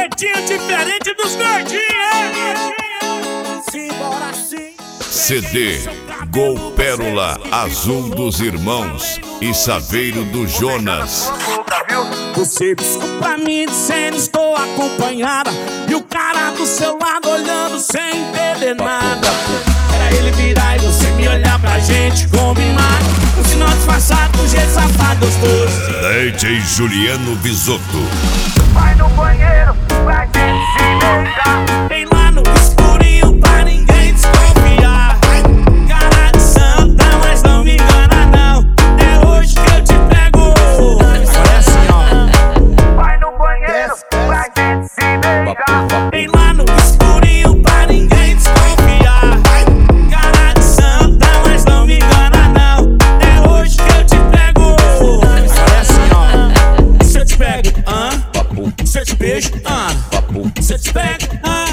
jeitinho diferente dos gordinhos. Simbora sim. CD Gol Pérola Azul dos Irmãos e Saveiro do Jonas. Você piscou pra mim dizendo estou acompanhada, e o cara do seu lado olhando sem entender nada. Era ele virar e você me olhar pra gente combinar um sinal disfarçado, um jeito safado gostoso. DJ Juliano Visotto. Vai no banheiro pra gente se beijar. Vem lá no escurinho pra ninguém desconfiar. Cara de santa, mas não me engana não. É hoje que eu te pego. Agora é assim, ó. Vai no banheiro pra gente se beijar. Vem lá no escurinho pra ninguém desconfiar. Cara de santa, mas não me engana não. É hoje que eu te pego. Agora é assim, ó. Se eu te pego, se eu te beijo, se eu te pego,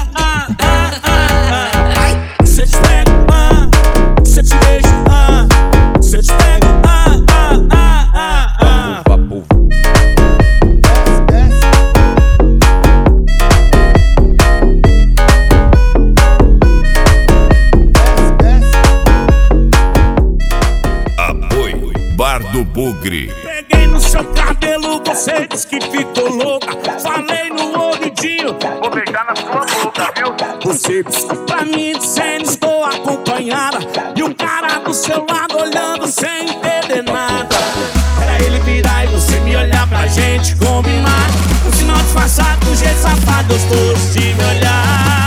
se eu te pego, se eu te beijo, se eu te pego, Apoio Bar do Bugre. Peguei no seu cabelo, você disse que ficou louca. Falei no ouvidinho, Vou beijar na sua boca, viu? você piscou pra mim dizendo estou acompanhada, e o cara do seu lado olhando sem entender nada. Era ele virar e você me olhar pra gente combinar um sinal disfarçado, um jeito safado gostoso de me olhar.